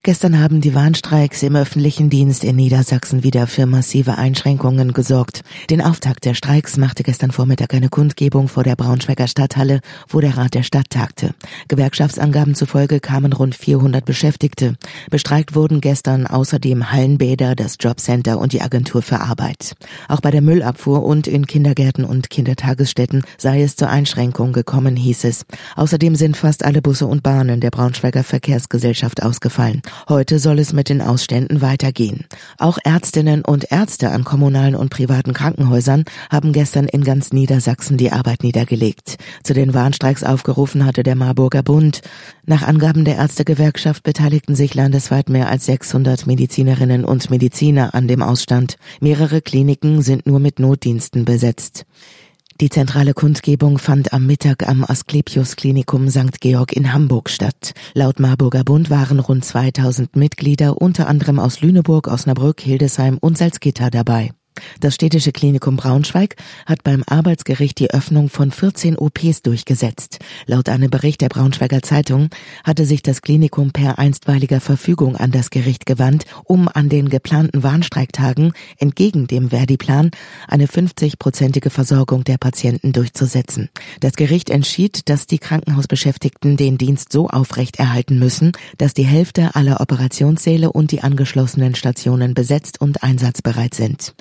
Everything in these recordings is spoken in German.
Gestern haben die Warnstreiks im öffentlichen Dienst in Niedersachsen wieder für massive Einschränkungen gesorgt. Den Auftakt der Streiks machte gestern Vormittag eine Kundgebung vor der Braunschweiger Stadthalle, wo der Rat der Stadt tagte. Gewerkschaftsangaben zufolge kamen rund 400 Beschäftigte. Bestreikt wurden gestern außerdem Hallenbäder, das Jobcenter und die Agentur für Arbeit. Auch bei der Müllabfuhr und in Kindergärten und Kindertagesstätten sei es zur Einschränkung gekommen, hieß es. Außerdem sind fast alle Busse und Bahnen der Braunschweiger Verkehrsgesellschaft ausgefallen. Heute soll es mit den Ausständen weitergehen. Auch Ärztinnen und Ärzte an kommunalen und privaten Krankenhäusern haben gestern in ganz Niedersachsen die Arbeit niedergelegt. Zu den Warnstreiks aufgerufen hatte der Marburger Bund. Nach Angaben der Ärztegewerkschaft beteiligten sich landesweit mehr als 600 Medizinerinnen und Mediziner an dem Ausstand. Mehrere Kliniken sind nur mit Notdiensten besetzt. Die zentrale Kundgebung fand am Mittag am Asklepios-Klinikum St. Georg in Hamburg statt. Laut Marburger Bund waren rund 2000 Mitglieder, unter anderem aus Lüneburg, Osnabrück, Hildesheim und Salzgitter dabei. Das städtische Klinikum Braunschweig hat beim Arbeitsgericht die Öffnung von 14 OPs durchgesetzt. Laut einem Bericht der Braunschweiger Zeitung hatte sich das Klinikum per einstweiliger Verfügung an das Gericht gewandt, um an den geplanten Warnstreiktagen entgegen dem Verdi-Plan eine 50-prozentige Versorgung der Patienten durchzusetzen. Das Gericht entschied, dass die Krankenhausbeschäftigten den Dienst so aufrechterhalten müssen, dass die Hälfte aller Operationssäle und die angeschlossenen Stationen besetzt und einsatzbereit sind.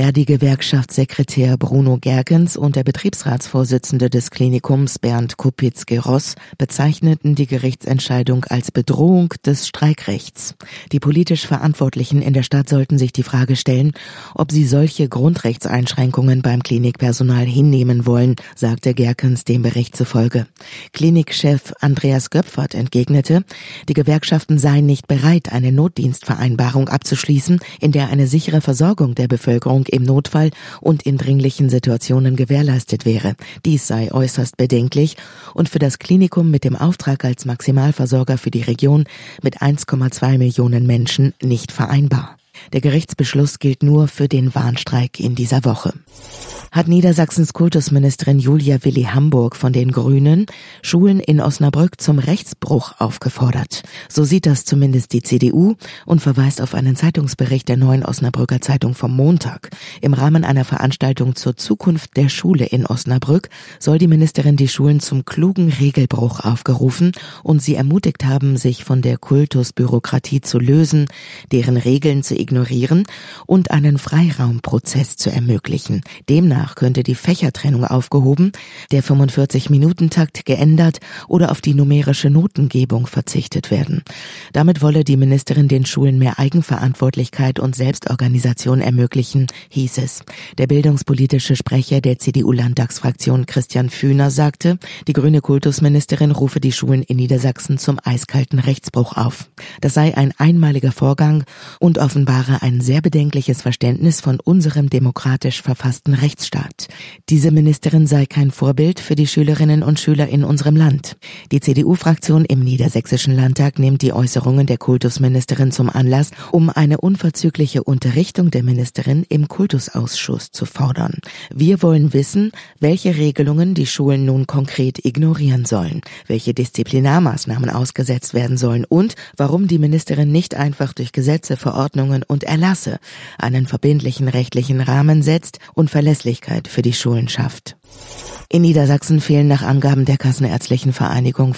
Verdi-Gewerkschaftssekretär Bruno Gerkens und der Betriebsratsvorsitzende des Klinikums Bernd Kupitzke-Ross bezeichneten die Gerichtsentscheidung als Bedrohung des Streikrechts. Die politisch Verantwortlichen in der Stadt sollten sich die Frage stellen, ob sie solche Grundrechtseinschränkungen beim Klinikpersonal hinnehmen wollen, sagte Gerkens dem Bericht zufolge. Klinikchef Andreas Göpfert entgegnete, die Gewerkschaften seien nicht bereit, eine Notdienstvereinbarung abzuschließen, in der eine sichere Versorgung der Bevölkerung im Notfall und in dringlichen Situationen gewährleistet wäre. Dies sei äußerst bedenklich und für das Klinikum mit dem Auftrag als Maximalversorger für die Region mit 1,2 Millionen Menschen nicht vereinbar. Der Gerichtsbeschluss gilt nur für den Warnstreik in dieser Woche. Hat Niedersachsens Kultusministerin Julia Willi-Hamburg von den Grünen Schulen in Osnabrück zum Rechtsbruch aufgefordert. So sieht das zumindest die CDU und verweist auf einen Zeitungsbericht der Neuen Osnabrücker Zeitung vom Montag. Im Rahmen einer Veranstaltung zur Zukunft der Schule in Osnabrück soll die Ministerin die Schulen zum klugen Regelbruch aufgerufen und sie ermutigt haben, sich von der Kultusbürokratie zu lösen, deren Regeln zu ignorieren und einen Freiraumprozess zu ermöglichen. Demnach könnte die Fächertrennung aufgehoben, der 45-Minuten-Takt geändert oder auf die numerische Notengebung verzichtet werden. Damit wolle die Ministerin den Schulen mehr Eigenverantwortlichkeit und Selbstorganisation ermöglichen, hieß es. Der bildungspolitische Sprecher der CDU-Landtagsfraktion Christian Fühner sagte, die grüne Kultusministerin rufe die Schulen in Niedersachsen zum eiskalten Rechtsbruch auf. Das sei ein einmaliger Vorgang und offenbare ein sehr bedenkliches Verständnis von unserem demokratisch verfassten Rechtsstaat. Diese Ministerin sei kein Vorbild für die Schülerinnen und Schüler in unserem Land. Die CDU-Fraktion im Niedersächsischen Landtag nimmt die Äußerungen der Kultusministerin zum Anlass, um eine unverzügliche Unterrichtung der Ministerin im Kultusausschuss zu fordern. Wir wollen wissen, welche Regelungen die Schulen nun konkret ignorieren sollen, welche Disziplinarmaßnahmen ausgesetzt werden sollen und warum die Ministerin nicht einfach durch Gesetze, Verordnungen und Erlasse einen verbindlichen rechtlichen Rahmen setzt und Verlässlichkeit für die Schulen schafft. In Niedersachsen fehlen nach Angaben der Kassenärztlichen Vereinigung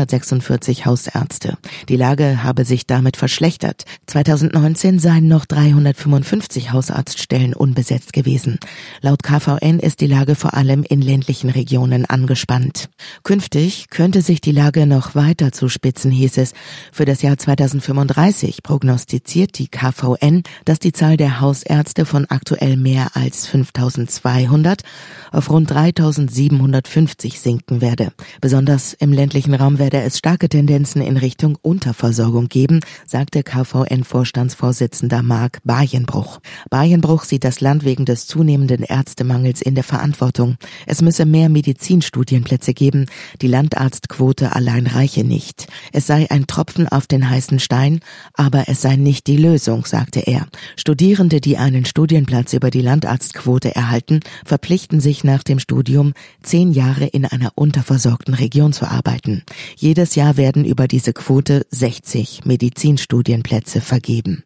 546 Hausärzte. Die Lage habe sich damit verschlechtert. 2019 seien noch 355 Hausarztstellen unbesetzt gewesen. Laut KVN ist die Lage vor allem in ländlichen Regionen angespannt. Künftig könnte sich die Lage noch weiter zuspitzen, hieß es. Für das Jahr 2035 prognostiziert die KVN, dass die Zahl der Hausärzte von aktuell mehr als 5.200 auf rund 3.750 sinken werde. Besonders im ländlichen Raum werde es starke Tendenzen in Richtung Unterversorgung geben, sagte KVN-Vorstandsvorsitzender Marc Bayenbruch. Bayenbruch sieht das Land wegen des zunehmenden Ärztemangels in der Verantwortung. Es müsse mehr Medizinstudienplätze geben, die Landarztquote allein reiche nicht. Es sei ein Tropfen auf den heißen Stein, aber es sei nicht die Lösung, sagte er. Studierende, die einen Studienplatz über die Landarztquote erhalten, verpflichten sich nach dem Studium 10 Jahre in einer unterversorgten Region zu arbeiten. Jedes Jahr werden über diese Quote 60 Medizinstudienplätze vergeben.